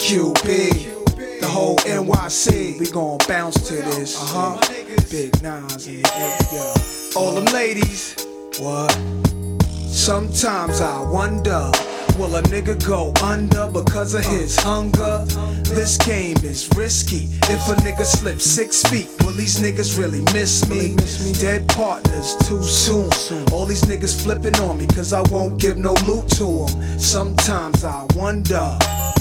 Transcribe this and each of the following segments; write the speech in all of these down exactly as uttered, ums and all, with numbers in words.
Q B, the whole N Y C. We gon' bounce to this. Uh huh. Big Nas in the area. All them ladies. What? Sometimes I wonder, will a nigga go under because of his hunger? This game is risky. If a nigga slips six feet, will these niggas really miss me? Dead partners too soon. All these niggas flipping on me cause I won't give no loot to them. Sometimes I wonder.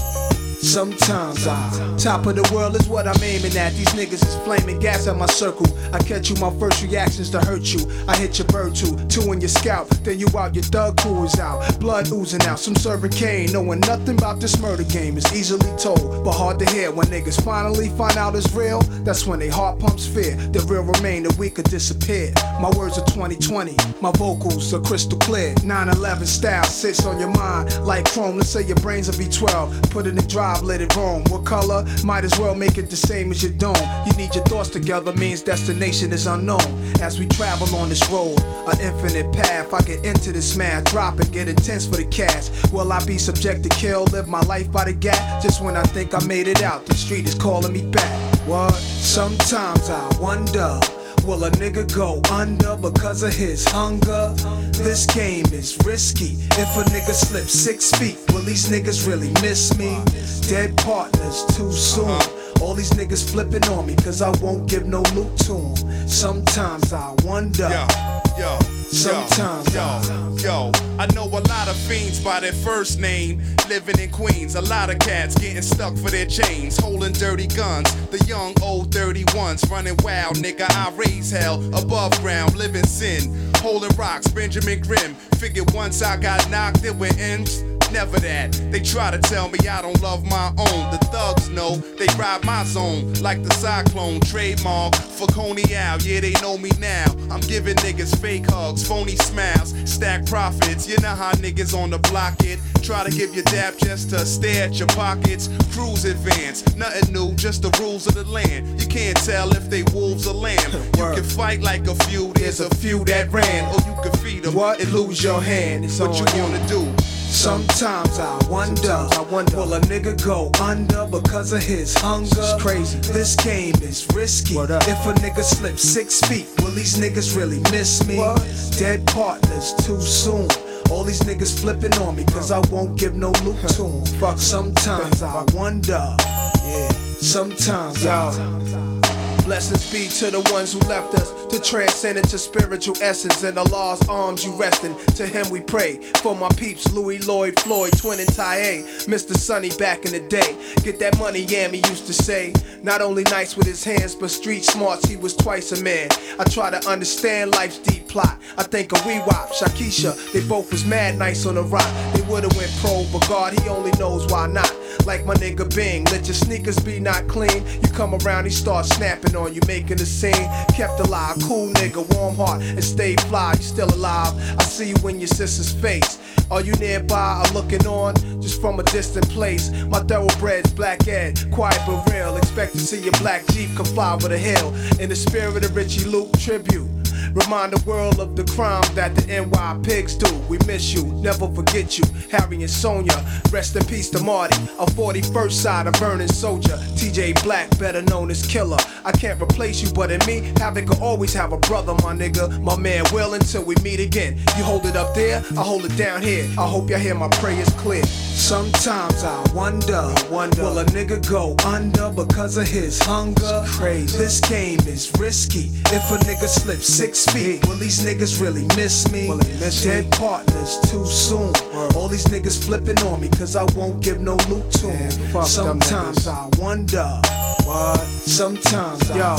Sometimes I top of the world is what I'm aiming at. These niggas is flaming gas at my circle. I catch you, my first reaction's to hurt you. I hit your bird too, two in your scalp. Then you out, your thug crew is out. Blood oozing out, some serving cane. Knowing nothing about this murder game is easily told, but hard to hear. When niggas finally find out it's real, that's when they heart pumps fear. The real remain, the weak could disappear. My words are twenty twenty, my vocals are crystal clear. nine eleven style sits on your mind like chrome. Let's say your brains are V twelve. Put it in drive, let it roam. What color? Might as well make it the same as your dome. You need your thoughts together, means destination is unknown. As we travel on this road, an infinite path. I get into this math, drop it, get intense for the cash. Will I be subject to kill? Live my life by the gap? Just when I think I made it out, the street is calling me back. What? Sometimes I wonder, will a nigga go under because of his hunger? This game is risky. If a nigga slips six feet, will these niggas really miss me? Dead partners too soon. All these niggas flipping on me cause I won't give no loot to them. Sometimes I wonder. Yo, yo, Sometimes yo, I yo, I know a lot of fiends by their first name, living in Queens. A lot of cats getting stuck for their chains, holding dirty guns. The young old thirty-ones running wild, nigga. I raise hell above ground, living sin, holding rocks. Benjamin Grimm figured once I got knocked, it went ends. Never that. They try to tell me I don't love my own. The thugs know they ride my zone like the cyclone. Trademark for Coney Al. Yeah, they know me now. I'm giving niggas fake hugs, phony smiles, stack profits. You know how niggas on the block it. Try to give you dap just to stare at your pockets. Cruise advance, nothing new, just the rules of the land. You can't tell if they wolves or lamb. You can fight like a few, there's a few that ran. Or you can feed them and lose your hand. What you gonna do? Sometimes I wonder, I wonder, will a nigga go under because of his hunger? It's crazy. This game is risky. If a nigga slips six feet, will these niggas really miss me? What? Dead partners too soon. All these niggas flipping on me cause I won't give no loot to them. Fuck, sometimes I wonder. Yeah, sometimes I. Blessings be to the ones who left us to transcend into spiritual essence. In Allah's arms you resting, to him we pray. For my peeps, Louis, Lloyd, Floyd, Twin and Ty, Mister Sonny back in the day. Get that money, Yammy used to say. Not only nice with his hands, but street smarts, he was twice a man. I try to understand life's deep plot. I think of Wee-Wop, Shakisha, they both was mad nice on the rock. They would've went pro, but God, he only knows why not. Like my nigga Bing, let your sneakers be not clean. You come around, he start snapping on you, making a scene. Kept alive, cool nigga, warm heart, and stay fly. You still alive, I see you in your sister's face. Are you nearby or looking on, just from a distant place? My thoroughbreds, black Ed, quiet but real. Expect to see your black Jeep come fly over the hill. In the spirit of Richie Luke tribute. Remind the world of the crime that the N Y pigs do. We miss you, never forget you. Harry and Sonia, rest in peace to Marty. A forty-first side of burning soldier. T J Black, better known as Killer. I can't replace you, but in me, Havoc will always have a brother, my nigga. My man will until we meet again. You hold it up there, I hold it down here. I hope y'all hear my prayers clear. Sometimes I wonder, wonder, will a nigga go under because of his hunger? Crazy. This game is risky. If a nigga slips six feet, will these niggas really miss me? Miss Dead me? Partners too soon. Word. All these niggas flipping on me cause I won't give no loot to them. Sometimes I wonder. What? Sometimes Yo.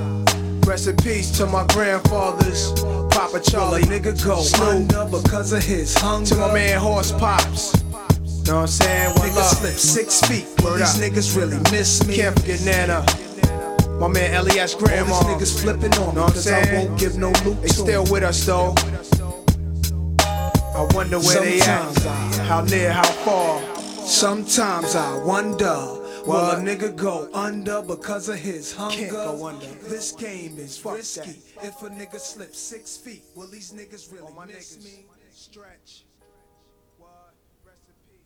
I Rest in peace to my grandfathers. Papa Charlie, nigga go under because of his hunger. To my man Horse Pops. Know what I'm saying? One nigga slip six feet. Will these niggas really miss me? Can't forget Nana. My man Elias Grandma. All these niggas flipping on me cause I won't give no loot. They still with us though. I wonder where they at. How near, how far. Sometimes I wonder. Will a nigga go under because of his hunger? Can't go under. This game is risky. If a nigga slips six feet, will these niggas really miss me? Stretch.